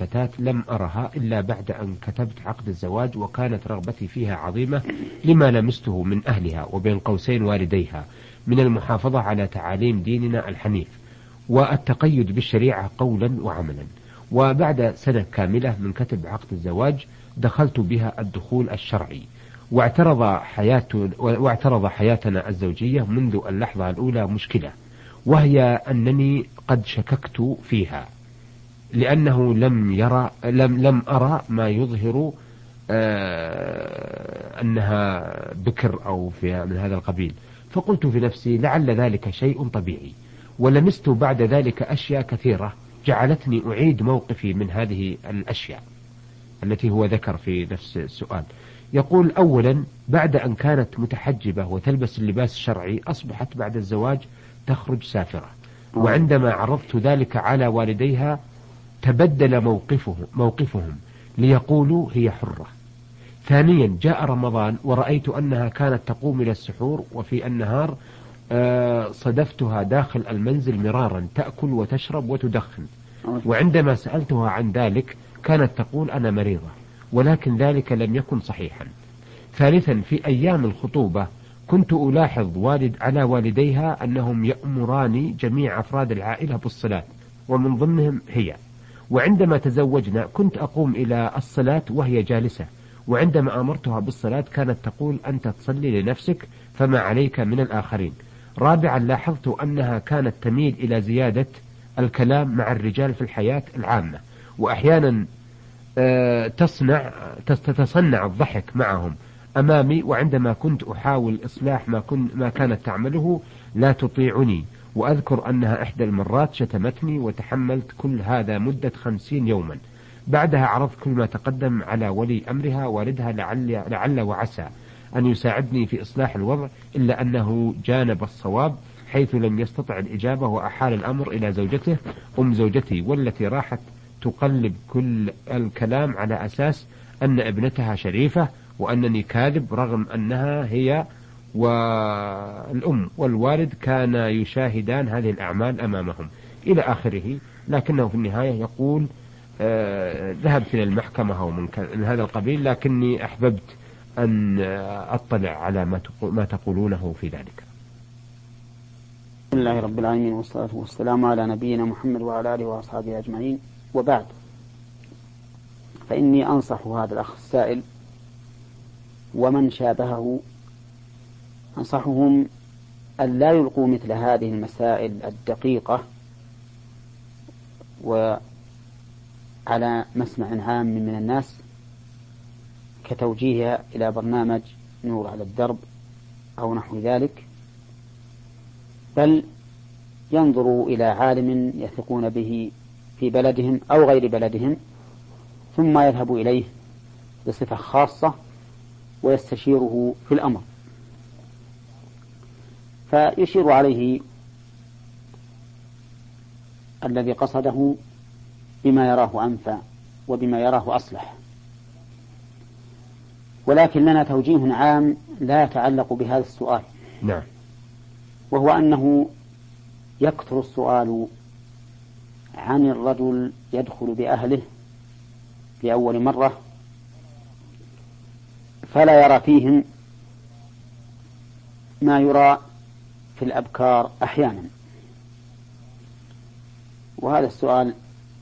فتاة لم أرها إلا بعد أن كتبت عقد الزواج، وكانت رغبتي فيها عظيمة لما لمسته من أهلها وبين قوسين والديها من المحافظة على تعاليم ديننا الحنيف والتقيد بالشريعة قولا وعملا. وبعد سنة كاملة من كتب عقد الزواج دخلت بها الدخول الشرعي، واعترض حياتنا الزوجية منذ اللحظة الأولى مشكلة، وهي أنني قد شككت فيها، لأنه لم أرى ما يظهر أنها بكر أو في من هذا القبيل. فقلت في نفسي لعل ذلك شيء طبيعي، ولمست بعد ذلك أشياء كثيرة جعلتني أعيد موقفي من هذه الأشياء التي هو ذكر في نفس السؤال. يقول: أولا، بعد أن كانت متحجبة وتلبس اللباس الشرعي أصبحت بعد الزواج تخرج سافرة، وعندما عرضت ذلك على والديها تبدل موقفهم ليقولوا هي حرة. ثانيا، جاء رمضان ورأيت أنها كانت تقوم إلى السحور، وفي النهار صدفتها داخل المنزل مرارا تأكل وتشرب وتدخن، وعندما سألتها عن ذلك كانت تقول أنا مريضة، ولكن ذلك لم يكن صحيحا. ثالثا، في أيام الخطوبة كنت ألاحظ على والديها أنهم يأمران جميع أفراد العائلة بالصلاة ومن ضمنهم هي، وعندما تزوجنا كنت أقوم إلى الصلاة وهي جالسة، وعندما أمرتها بالصلاة كانت تقول أنت تصلي لنفسك فما عليك من الآخرين. رابعا، لاحظت أنها كانت تميل إلى زيادة الكلام مع الرجال في الحياة العامة، وأحيانا تتصنع الضحك معهم أمامي، وعندما كنت أحاول إصلاح ما كانت تعمله لا تطيعني. وأذكر أنها إحدى المرات شتمتني وتحملت كل هذا مدة 50 يوما. بعدها عرضت كل ما تقدم على ولي أمرها والدها لعل وعسى أن يساعدني في إصلاح الوضع، إلا أنه جانب الصواب حيث لم يستطع الإجابة، وأحال الأمر إلى زوجته زوجتي، والتي راحت تقلب كل الكلام على أساس أن ابنتها شريفة وأنني كاذب، رغم أنها هي والأم والوالد كانا يشاهدان هذه الأعمال أمامهم إلى آخره. لكنه في النهاية يقول ذهبت إلى المحكمة أو من هذا القبيل، لكني أحببت أن أطلع على ما تقولونه في ذلك. بسم الله رب العالمين، والصلاة والسلام على نبينا محمد وعلى آله وأصحابه أجمعين، وبعد، فإني أنصح هذا الأخ السائل ومن شابهه، أنصحهم أن لا يلقوا مثل هذه المسائل الدقيقة وعلى مسمع عام من الناس كتوجيهها إلى برنامج نور على الدرب أو نحو ذلك، بل ينظروا إلى عالم يثقون به في بلدهم أو غير بلدهم، ثم يذهبوا إليه بصفة خاصة ويستشيره في الأمر، فيشير عليه الذي قصده بما يراه أنفع وبما يراه أصلح. ولكن لنا توجيه عام لا يتعلق بهذا السؤال، نعم، وهو أنه يكثر السؤال عن الرجل يدخل بأهله لأول مرة فلا يرى فيهم ما يرى في الأبكار أحيانا. وهذا السؤال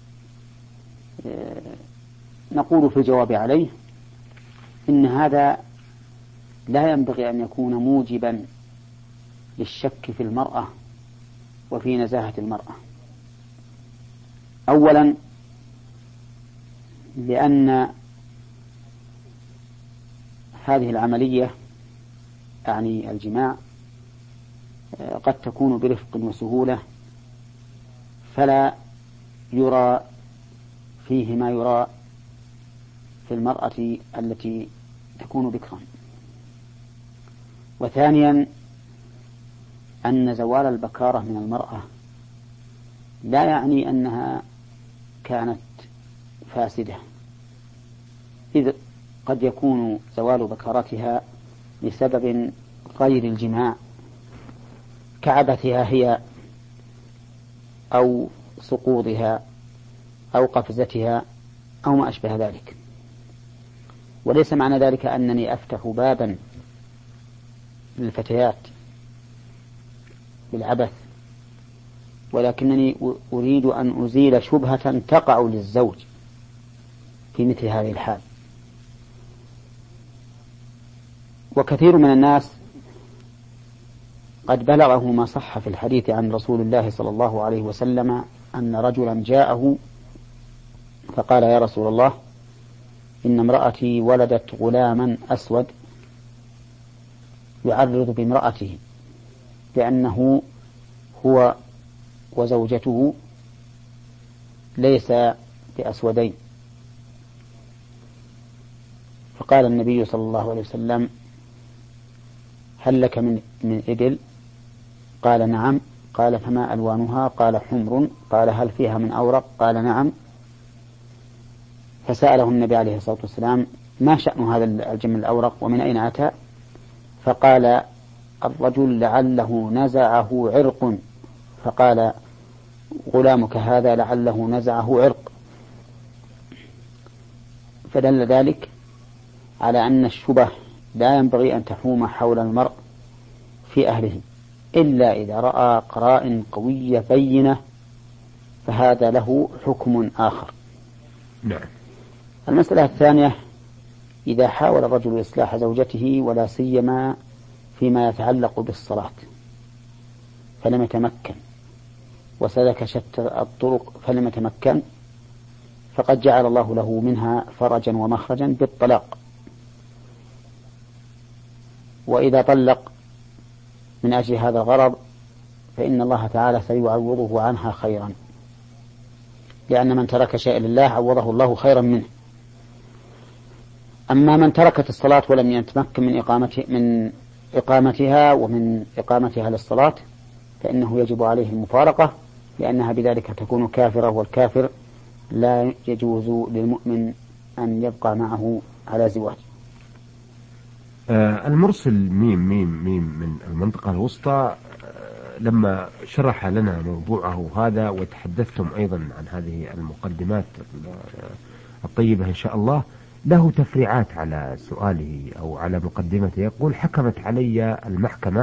نقول في الجواب عليه إن هذا لا ينبغي أن يكون موجبا للشك في المرأة وفي نزاهة المرأة. أولا، لأن هذه العملية يعني الجماع قد تكون برفق وسهولة، فلا يرى فيه ما يرى في المرأة التي تكون بكرا. وثانيا، أن زوال البكارة من المرأة لا يعني أنها كانت فاسدة، إذ قد يكون زوال بكارتها لسبب غير الجماع كعبثها هي أو سقوطها أو قفزتها أو ما أشبه ذلك. وليس معنى ذلك أنني أفتح بابا للفتيات بالعبث، ولكنني أريد أن أزيل شبهة تقع للزوج في مثل هذه الحال. وكثير من الناس قد بلغه ما صح في الحديث عن رسول الله صلى الله عليه وسلم أن رجلا جاءه فقال: يا رسول الله، إن امرأتي ولدت غلاما أسود يعرض بامرأته لأنه هو وزوجته ليس بأسودين. فقال النبي صلى الله عليه وسلم: هل لك من إبل؟ قال: نعم. قال: فما ألوانها؟ قال: حمر. قال: هل فيها من أورق؟ قال: نعم. فسأله النبي عليه الصلاة والسلام: ما شأن هذا الجمل الأورق ومن أين أتى؟ فقال الرجل: لعله نزعه عرق. فقال: غلامك هذا لعله نزعه عرق. فدل ذلك على أن الشبه لا ينبغي أن تحوم حول المرء في أهله إلا إذا رأى قرائن قوية بينة، فهذا له حكم آخر. نعم. المسألة الثانية: إذا حاول الرجل إصلاح زوجته ولا سيما فيما يتعلق بالصلاة فلم يتمكن، وسلك شتى الطرق فلم يتمكن، فقد جعل الله له منها فرجا ومخرجا بالطلاق. وإذا طلق من أجل هذا الغرض فإن الله تعالى سيعوضه عنها خيرا، لأن من ترك شيئا لله عوضه الله خيرا منه. أما من تركت الصلاة ولم يتمكن من إقامتها ومن إقامتها للصلاة فإنه يجب عليه المفارقة، لأنها بذلك تكون كافرة، والكافر لا يجوز للمؤمن أن يبقى معه على زواج. المرسل ميم من المنطقة الوسطى لما شرح لنا موضوعه هذا وتحدثتم أيضا عن هذه المقدمات الطيبة إن شاء الله، له تفريعات على سؤاله أو على مقدمته. يقول: حكمت علي المحكمة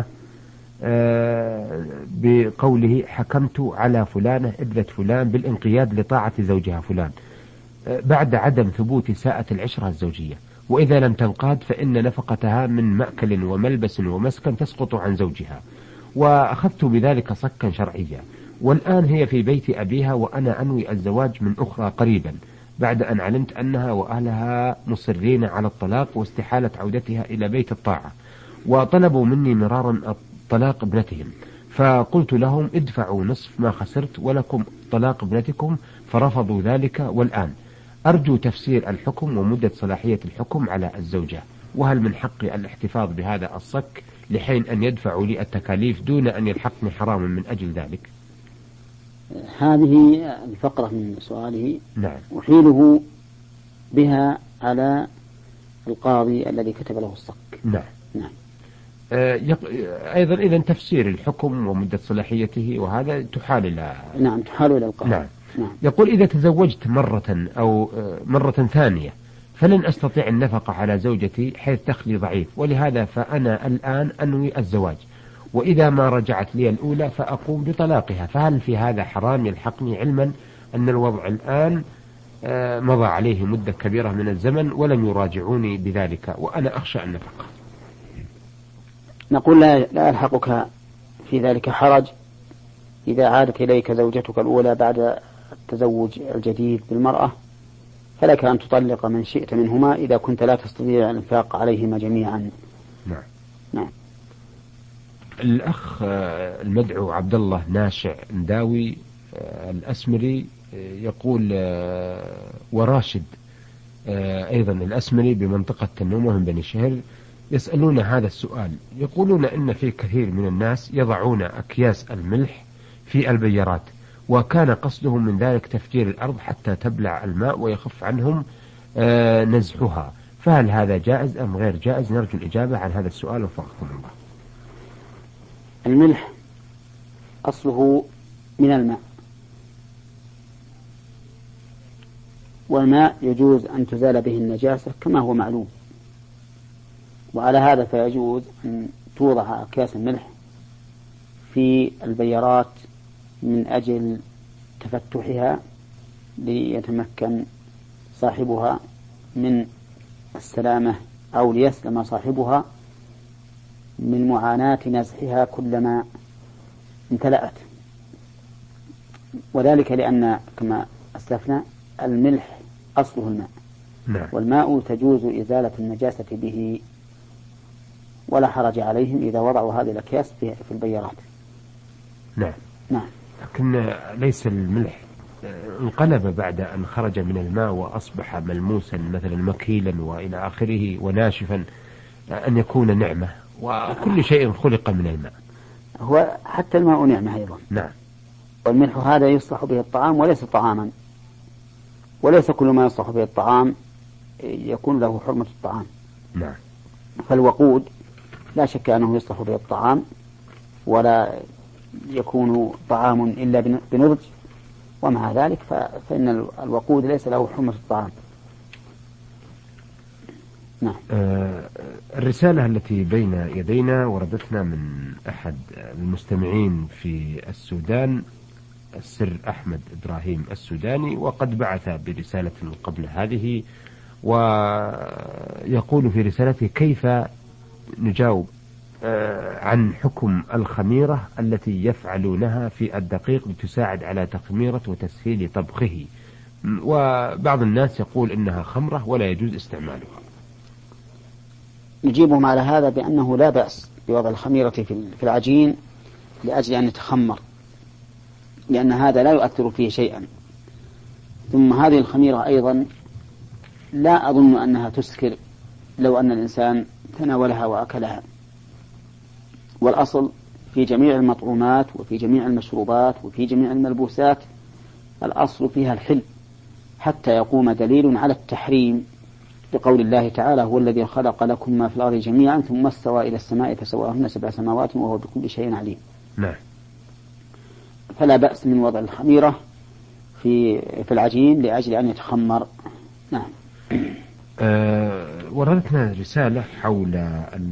بقوله حكمت على فلانة ابنة فلان بالانقياد لطاعة زوجها فلان بعد عدم ثبوت ساءة العشرة الزوجية، وإذا لم تنقاد فإن نفقتها من مأكل وملبس ومسكن تسقط عن زوجها، وأخذت بذلك صكا شرعيا، والآن هي في بيت أبيها وأنا أنوي الزواج من أخرى قريبا بعد أن علمت أنها وأهلها مصرين على الطلاق واستحالة عودتها إلى بيت الطاعة، وطلبوا مني مرارا طلاق ابنتهم، فقلت لهم: ادفعوا نصف ما خسرت ولكم طلاق ابنتكم، فرفضوا ذلك. والآن أرجو تفسير الحكم ومدة صلاحية الحكم على الزوجة، وهل من حقي الاحتفاظ بهذا الصك لحين أن يدفعوا لي التكاليف دون أن يلحقني حرام من أجل ذلك؟ هذه الفقرة من سؤاله. نعم. أحيله بها على القاضي الذي كتب له الصك. نعم. نعم. أيضا إذا تفسير الحكم ومدة صلاحيته وهذا تحال إلى نعم تحال إلى القاضي. نعم. نعم. يقول: إذا تزوجت مرة أو مرة ثانية فلن أستطيع النفقة على زوجتي حيث دخلي ضعيف، ولهذا فأنا الآن أنوي الزواج، وإذا ما رجعت لي الأولى فأقوم بطلاقها، فهل في هذا حرام يلحقني، علما أن الوضع الآن مضى عليه مدة كبيرة من الزمن ولم يراجعوني بذلك وأنا أخشى النفقة؟ نقول: لا يلحقك في ذلك حرج إذا عادت إليك زوجتك الأولى بعد التزوج الجديد بالمرأة، فلك أن تطلق من شئت منهما إذا كنت لا تستطيع الإنفاق عليهما جميعا. نعم. نعم. الأخ المدعو عبد الله ناشع نداوي الأسمري يقول، وراشد أيضا الأسمري بمنطقة تنومة من بني شهر يسألون هذا السؤال، يقولون إن في كثير من الناس يضعون أكياس الملح في البيارات، وكان قصدهم من ذلك تفجير الأرض حتى تبلع الماء ويخف عنهم نزحها، فهل هذا جائز أم غير جائز؟ نرجو الإجابة عن هذا السؤال وفقكم الله. الملح أصله من الماء، والماء يجوز أن تزال به النجاسة كما هو معلوم. وعلى هذا فيجوز أن توضع أكياس الملح في البيارات من أجل تفتحها ليتمكن صاحبها من السلامة، أو ليسلم صاحبها من معاناة نزحها كلما امتلأت. وذلك لأن كما أسلفنا الملح أصله الماء، نعم. والماء تجوز إزالة النجاسة به، ولا حرج عليهم إذا وضعوا هذه الأكياس في البيارات. نعم. نعم. لكن ليس الملح انقلب بعد أن خرج من الماء وأصبح ملموسا مثلا مكيلا وإلى آخره وناشفا أن يكون نعمة، وكل شيء خلق من الماء. هو حتى الماء نعمة أيضا. نعم. والملح هذا يصلح به الطعام وليس طعاما، وليس كل ما يصلح به الطعام يكون له حرمة الطعام. نعم. فالوقود لا شك أنه يصلح به الطعام، ولا يكون طعام إلا بنضج، ومع ذلك فإن الوقود ليس له حرمة الطعام. نعم. الرسالة التي بين يدينا وردتنا من أحد المستمعين في السودان، السر أحمد إبراهيم السوداني، وقد بعث برسالة قبل هذه، ويقول في رسالته: كيف نجاوب عن حكم الخميرة التي يفعلونها في الدقيق لتساعد على تخميرة وتسهيل طبخه، وبعض الناس يقول إنها خمرة ولا يجوز استعمالها. نجيبهم على هذا بأنه لا بأس بوضع الخميرة في العجين لأجل أن يتخمر، لأن هذا لا يؤثر فيه شيئا. ثم هذه الخميرة أيضا لا أظن أنها تسكر لو أن الإنسان تناولها وأكلها. والأصل في جميع المطعومات وفي جميع المشروبات وفي جميع الملبوسات الأصل فيها الحل، حتى يقوم دليل على التحريم، لقول الله تعالى: هو الذي خلق لكم ما في الأرض جميعا ثم استوى إلى السماء فسواهن 7 سماوات وهو بكل شيء عليم. نعم. فلا بأس من وضع الخميرة في العجين لأجل أن يتخمر. نعم. وردتنا رسالة حول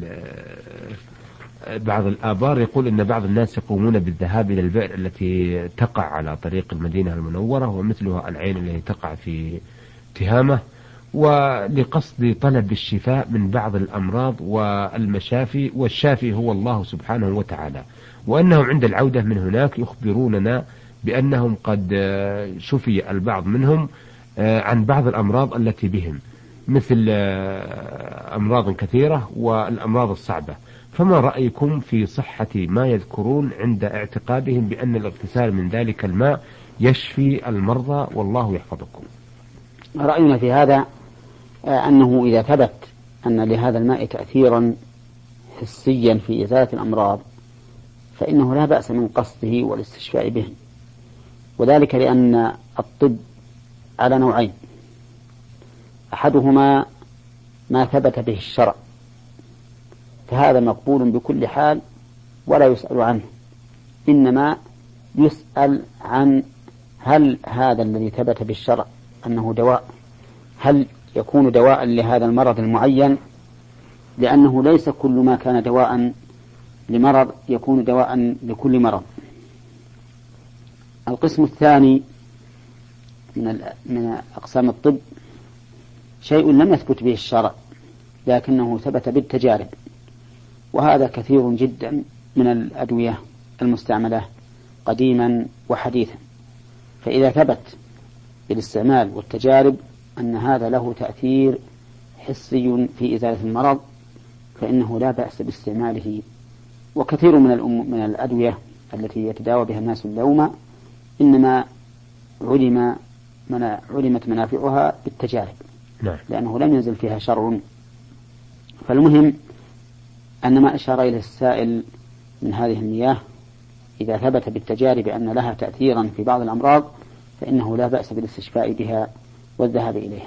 بعض الآبار، يقول إن بعض الناس يقومون بالذهاب إلى البئر التي تقع على طريق المدينة المنورة، ومثلها العين التي تقع في تهامة، ولقصد طلب الشفاء من بعض الأمراض والمشافي، والشافي هو الله سبحانه وتعالى، وأنهم عند العودة من هناك يخبروننا بأنهم قد شفي البعض منهم عن بعض الأمراض التي بهم، مثل أمراض كثيرة والأمراض الصعبة. فما رأيكم في صحة ما يذكرون عند اعتقادهم بأن الاغتسال من ذلك الماء يشفي المرضى، والله يحفظكم؟ رأينا في هذا أنه إذا ثبت أن لهذا الماء تأثيرا حسيا في إزالة الأمراض فإنه لا بأس من قصده والاستشفاء به، وذلك لأن الطب على نوعين: أحدهما ما ثبت به الشرع، فهذا مقبول بكل حال ولا يسأل عنه، إنما يسأل عن هل هذا الذي ثبت بالشرع أنه دواء، هل يكون دواء لهذا المرض المعين، لأنه ليس كل ما كان دواء لمرض يكون دواء لكل مرض. القسم الثاني من أقسام الطب شيء لم يثبت به الشرع لكنه ثبت بالتجارب، وهذا كثير جدا من الأدوية المستعملة قديما وحديثا. فإذا ثبت بالاستعمال والتجارب أن هذا له تأثير حسي في إزالة المرض فإنه لا بأس باستعماله. وكثير من الأدوية التي يتداوى بها الناس اليوم إنما علمت منافعها بالتجارب، لأنه لم ينزل فيها شرع. فالمهم أن ما أشار إليه السائل من هذه المياه إذا ثبت بالتجارب أن لها تأثيرا في بعض الأمراض فإنه لا بأس بالاستشفاء بها والذهاب إليها.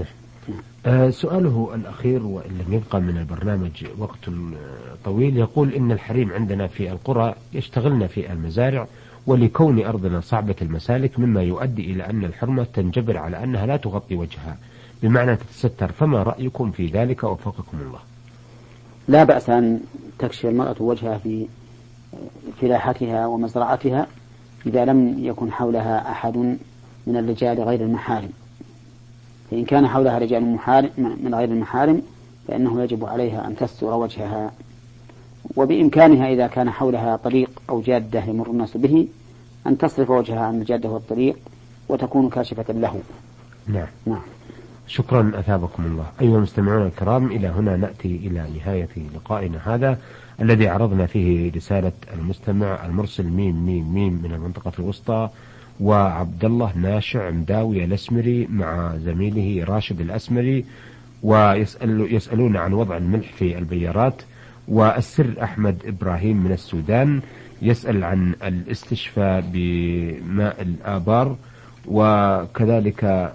سؤاله الأخير وإن لم يبقى من البرنامج وقت طويل، يقول إن الحريم عندنا في القرى يشتغلن في المزارع ولكون أرضنا صعبة المسالك مما يؤدي إلى أن الحرمة تنجبر على أنها لا تغطي وجهها، بمعنى تتستر. فما رأيكم في ذلك وفقكم الله؟ لا بأس أن تكشف المرأة وجهها في فلاحتها ومزرعتها إذا لم يكن حولها أحد من الرجال غير المحارم. فإن كان حولها رجال من غير المحارم فإنه يجب عليها أن تستر وجهها، وبإمكانها إذا كان حولها طريق أو جادة يمر الناس به أن تصرف وجهها عن الجادة والطريق وتكون كاشفة له. نعم. شكرا أثابكم الله. أيها المستمعون الكرام، إلى هنا نأتي إلى نهاية لقائنا هذا الذي عرضنا فيه رسالة المستمع المرسل ميم من المنطقة الوسطى، وعبد الله ناشع مداوي الأسمري مع زميله راشد الأسمري، ويسألون عن وضع الملح في البيارات. والسر أحمد إبراهيم من السودان يسأل عن الاستشفاء بماء الآبار. وكذلك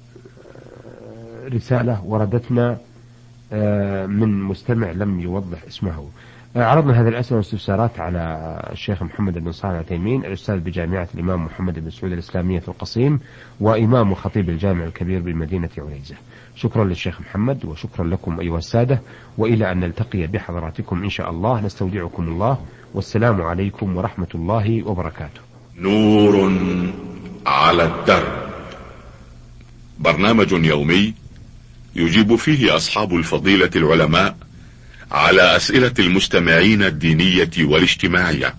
رسالة وردتنا من مستمع لم يوضح اسمه. عرضنا هذه الأسئلة والاستفسارات على الشيخ محمد بن صالح العثيمين، الأستاذ بجامعة الإمام محمد بن سعود الإسلامية في القصيم، وإمام وخطيب الجامع الكبير بمدينة عنيزة. شكرا للشيخ محمد وشكرا لكم أيها السادة، وإلى أن نلتقي بحضراتكم إن شاء الله نستودعكم الله، والسلام عليكم ورحمة الله وبركاته. نور على الدرب، برنامج يومي يجيب فيه أصحاب الفضيلة العلماء على أسئلة المستمعين الدينية والاجتماعية.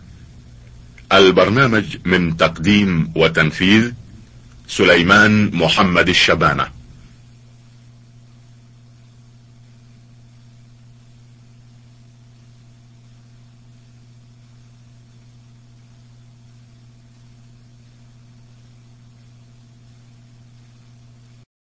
البرنامج من تقديم وتنفيذ سليمان محمد الشبانة.